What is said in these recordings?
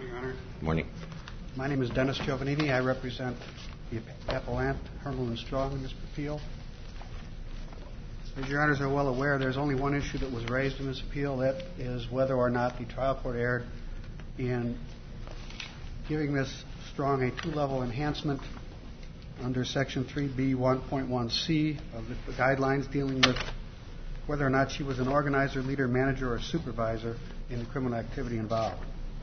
Your Honor. Morning. My name is Dennis Giovannini. I represent the appellant, Hermelyn Strong, in this appeal. As Your Honors are well aware, there's only one issue that was raised in this appeal. That is whether or not the trial court erred in giving Ms. Strong a two-level enhancement under Section 3B 1.1c of the guidelines dealing with whether or not she was an organizer, leader, manager, or supervisor in the criminal activity involved.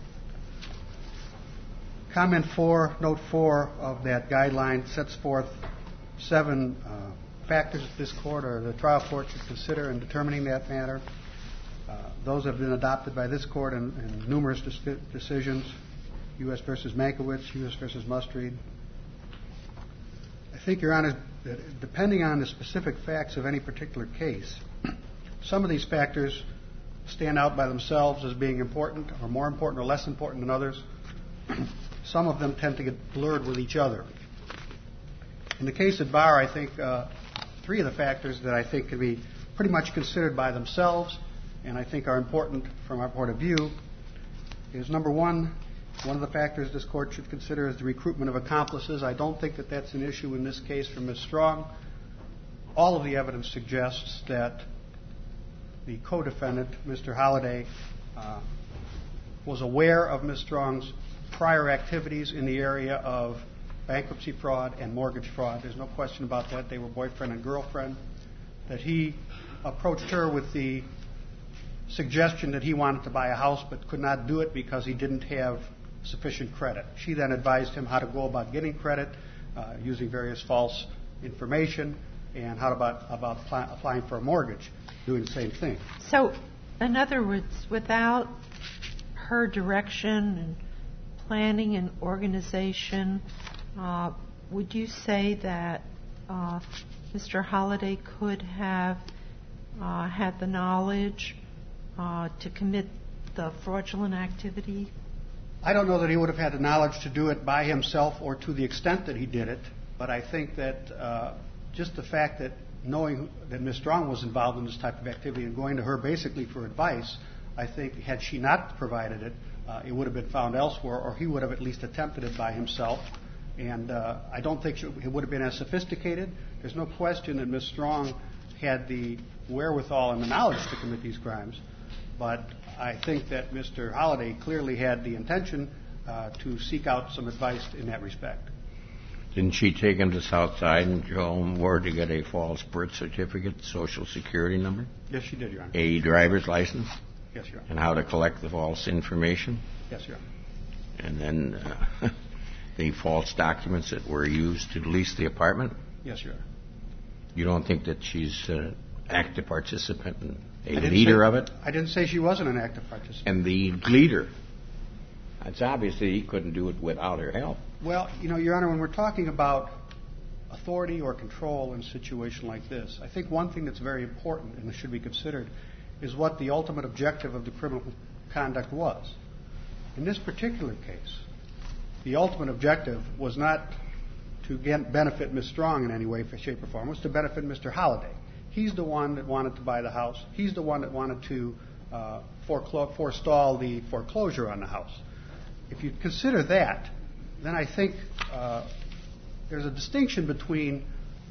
Comment 4, Note 4 of that guideline sets forth 7 factors that this court or the trial court should consider in determining that matter. Those have been adopted by this court in numerous decisions, U.S. v. Mankiewicz, U.S. v. Mustreed. I think, Your Honor, that depending on the specific facts of any particular case, some of these factors stand out by themselves as being important or more important or less important than others. Some of them tend to get blurred with each other. In the case at bar, I think 3 of the factors that I think can be pretty much considered by themselves and I think are important from our point of view is, number one of the factors this court should consider is the recruitment of accomplices. I don't think that that's an issue in this case for Ms. Strong. All of the evidence suggests that the co-defendant, Mr. Holliday, was aware of Ms. Strong's prior activities in the area of bankruptcy fraud and mortgage fraud. There's no question about that. They were boyfriend and girlfriend. That he approached her with the suggestion that he wanted to buy a house but could not do it because he didn't have sufficient credit. She then advised him how to go about getting credit using various false information and how about applying for a mortgage, doing the same thing. So, in other words, without her direction and planning and organization, would you say that Mr. Holliday could have had the knowledge to commit the fraudulent activity? I don't know that he would have had the knowledge to do it by himself or to the extent that he did it, but I think that just the fact that knowing that Ms. Strong was involved in this type of activity and going to her basically for advice, I think had she not provided it, it would have been found elsewhere, or he would have at least attempted it by himself. And I don't think it would have been as sophisticated. There's no question that Ms. Strong had the wherewithal and the knowledge to commit these crimes, but I think that Mr. Holliday clearly had the intention to seek out some advice in that respect. Didn't she take him to Southside and show him where to get a false birth certificate, Social Security number? Yes, she did, Your Honor. A driver's license? Yes, Your Honor. And how to collect the false information? Yes, Your Honor. And then the false documents that were used to lease the apartment? Yes, Your Honor. You don't think that she's an active participant and a leader of it? I didn't say she wasn't an active participant. And the leader? It's obviously he couldn't do it without her help. Well, Your Honor, when we're talking about authority or control in a situation like this, I think one thing that's very important and should be considered is what the ultimate objective of the criminal conduct was. In this particular case, the ultimate objective was not to benefit Ms. Strong in any way, shape, or form. It was to benefit Mr. Holliday. He's the one that wanted to buy the house. He's the one that wanted to forestall the foreclosure on the house. If you consider that, then I think there's a distinction between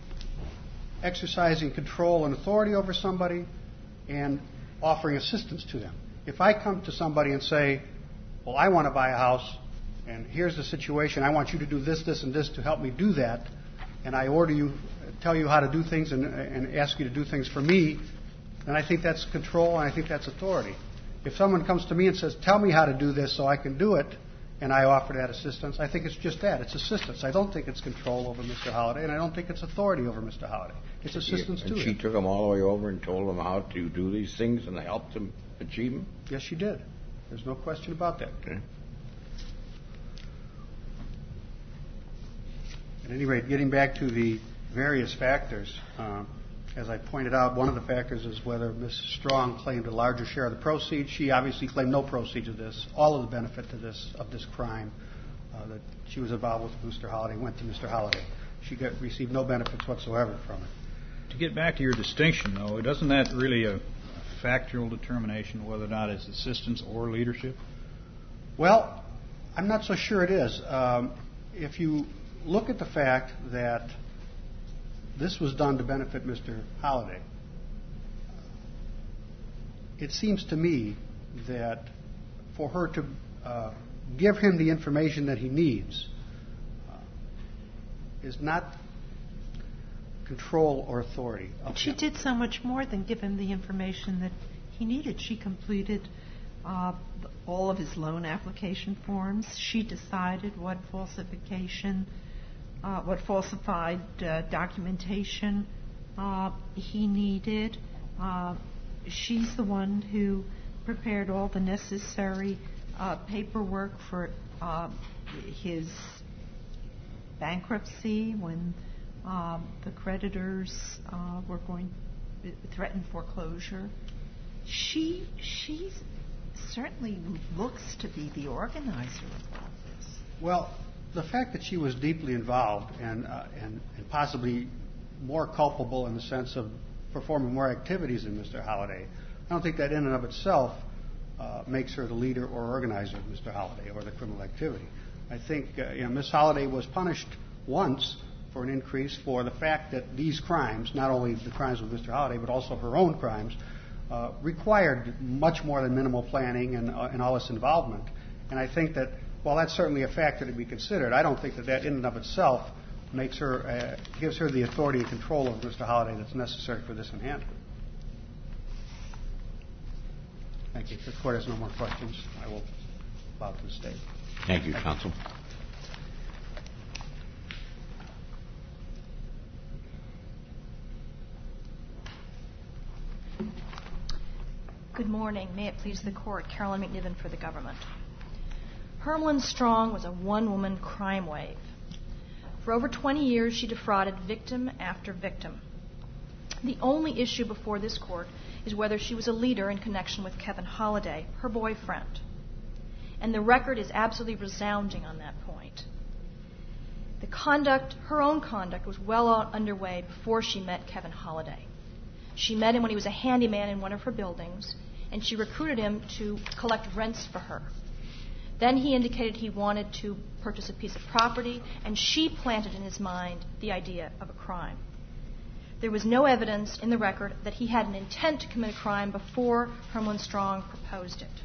exercising control and authority over somebody and offering assistance to them. If I come to somebody and say, well, I want to buy a house, and here's the situation, I want you to do this, this, and this to help me do that, and I order you, tell you how to do things and ask you to do things for me, then I think that's control and I think that's authority. If someone comes to me and says, tell me how to do this so I can do it, and I offer that assistance, I think it's just that. It's assistance. I don't think it's control over Mr. Holliday, and I don't think it's authority over Mr. Holliday. It's assistance to him. And she took him all the way over and told him how to do these things and helped him achieve them? Yes, she did. There's no question about that. Okay. At any rate, getting back to the various factors, as I pointed out, one of the factors is whether Ms. Strong claimed a larger share of the proceeds. She obviously claimed no proceeds of this. All of the benefit of this crime that she was involved with Mr. Holliday went to Mr. Holliday. She received no benefits whatsoever from it. To get back to your distinction, though, isn't that really a factual determination whether or not it's assistance or leadership? Well, I'm not so sure it is. If you look at the fact that this was done to benefit Mr. Holliday, it seems to me that for her to give him the information that he needs is not control or authority. But she did so much more than give him the information that he needed. She completed all of his loan application forms. She decided what falsified documentation he needed. She's the one who prepared all the necessary paperwork for his bankruptcy when the creditors were going to threaten foreclosure. She certainly looks to be the organizer of all this. Well, the fact that she was deeply involved and possibly more culpable in the sense of performing more activities than Mr. Holliday, I don't think that in and of itself makes her the leader or organizer of Mr. Holliday or the criminal activity. I think Ms. Holliday was punished once for an increase for the fact that these crimes, not only the crimes of Mr. Holliday, but also her own crimes, required much more than minimal planning and all this involvement. And I think that while that's certainly a factor to be considered, I don't think that in and of itself makes her gives her the authority and control over Mr. Holliday that's necessary for this enhancement. Thank you. If the Court has no more questions, I will bow to the State. Thank you, Counsel. Good morning. May it please the Court. Carolyn McNiven for the government. Hermelyn Strong was a one-woman crime wave. For over 20 years, she defrauded victim after victim. The only issue before this Court is whether she was a leader in connection with Kevin Holliday, her boyfriend. And the record is absolutely resounding on that point. Her own conduct was well underway before she met Kevin Holliday. She met him when he was a handyman in one of her buildings, and she recruited him to collect rents for her. Then he indicated he wanted to purchase a piece of property, and she planted in his mind the idea of a crime. There was no evidence in the record that he had an intent to commit a crime before Hermelyn Strong proposed it.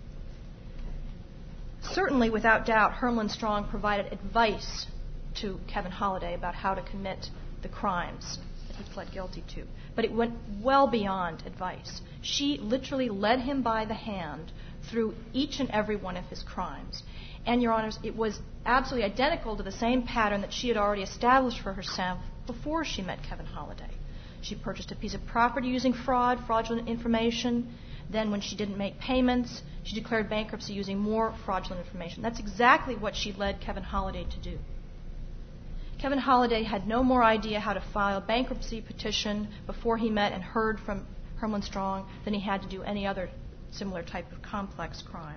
Certainly, without doubt, Hermelyn Strong provided advice to Kevin Holliday about how to commit the crimes that he pled guilty to. But it went well beyond advice. She literally led him by the hand through each and every one of his crimes. And, Your Honors, it was absolutely identical to the same pattern that she had already established for herself before she met Kevin Holliday. She purchased a piece of property using fraudulent information. Then, when she didn't make payments, she declared bankruptcy using more fraudulent information. That's exactly what she led Kevin Holliday to do. Kevin Holliday had no more idea how to file a bankruptcy petition before he met and heard from Hermelyn Strong than he had to do any other similar type of complex crime.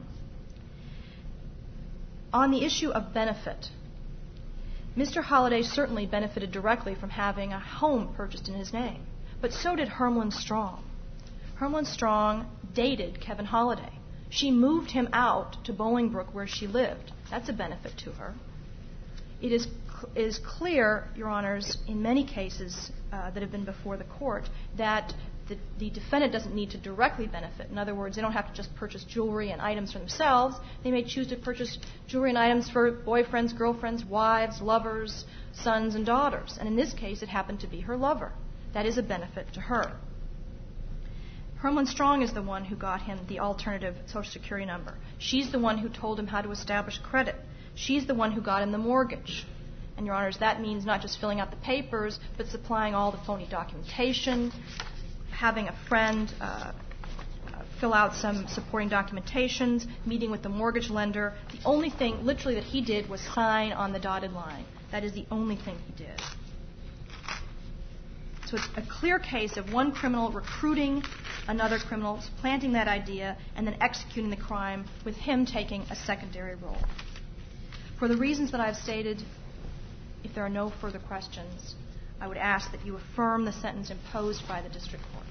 On the issue of benefit, Mr. Holliday certainly benefited directly from having a home purchased in his name, but so did Hermelyn Strong. Hermelyn Strong dated Kevin Holliday. She moved him out to Bolingbrook where she lived. That's a benefit to her. It is clear, Your Honors, in many cases that have been before the Court, that the defendant doesn't need to directly benefit. In other words, they don't have to just purchase jewelry and items for themselves. They may choose to purchase jewelry and items for boyfriends, girlfriends, wives, lovers, sons, and daughters. And in this case, it happened to be her lover. That is a benefit to her. Hermelyn Strong is the one who got him the alternative Social Security number. She's the one who told him how to establish credit. She's the one who got him the mortgage. And, Your Honors, that means not just filling out the papers, but supplying all the phony documentation, having a friend fill out some supporting documentations, meeting with the mortgage lender. The only thing, literally, that he did was sign on the dotted line. That is the only thing he did. So it's a clear case of one criminal recruiting another criminal, planting that idea, and then executing the crime with him taking a secondary role. For the reasons that I've stated, if there are no further questions, I would ask that you affirm the sentence imposed by the district court.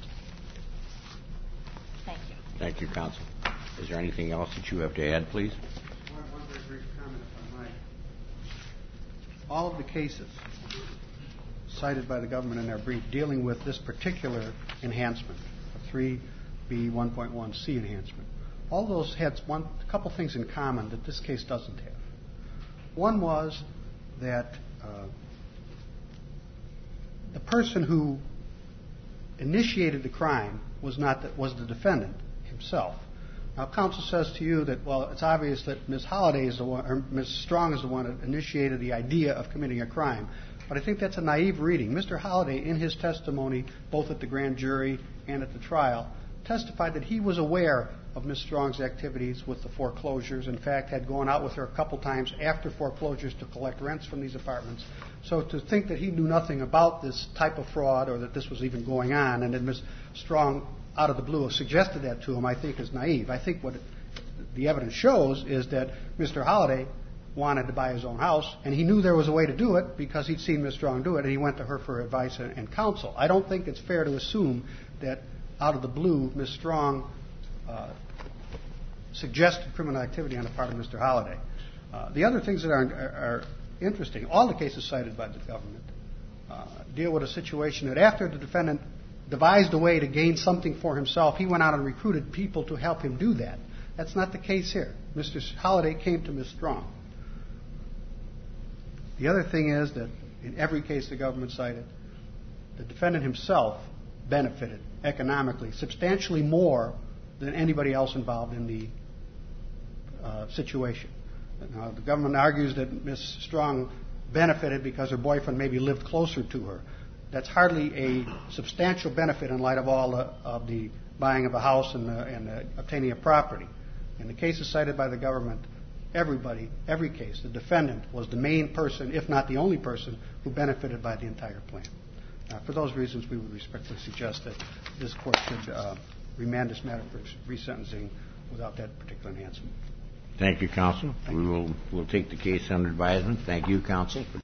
Thank you. Thank you, counsel. Is there anything else that you have to add, please? One very brief brief comment, if I might. All of the cases cited by the government in their brief dealing with this particular enhancement, a 3B1.1c enhancement, all those had a couple things in common that this case doesn't have. One was that the person who initiated the crime was the defendant himself. Now, counsel says to you that, well, it's obvious that Ms. Holliday is the one, or Ms. Strong is the one that initiated the idea of committing a crime. But I think that's a naive reading. Mr. Holliday, in his testimony, both at the grand jury and at the trial, testified that he was aware of Ms. Strong's activities with the foreclosures. In fact, had gone out with her a couple times after foreclosures to collect rents from these apartments. So to think that he knew nothing about this type of fraud or that this was even going on and that Ms. Strong, out of the blue, suggested that to him, I think is naive. I think what the evidence shows is that Mr. Holliday wanted to buy his own house, and he knew there was a way to do it because he'd seen Ms. Strong do it, and he went to her for advice and counsel. I don't think it's fair to assume that out of the blue, Ms. Strong suggested criminal activity on the part of Mr. Holliday. The other things that are interesting, all the cases cited by the government deal with a situation that after the defendant devised a way to gain something for himself, he went out and recruited people to help him do that. That's not the case here. Mr. Holliday came to Ms. Strong. The other thing is that in every case the government cited, the defendant himself benefited economically substantially more than anybody else involved in the situation. Now, the government argues that Ms. Strong benefited because her boyfriend maybe lived closer to her. That's hardly a substantial benefit in light of all of the buying of a house and obtaining a property. In the cases cited by the government, every case, the defendant was the main person, if not the only person, who benefited by the entire plan. For those reasons, we would respectfully suggest that this court should remand this matter for resentencing without that particular enhancement. Thank you, counsel. We'll take the case under advisement. Thank you, counsel.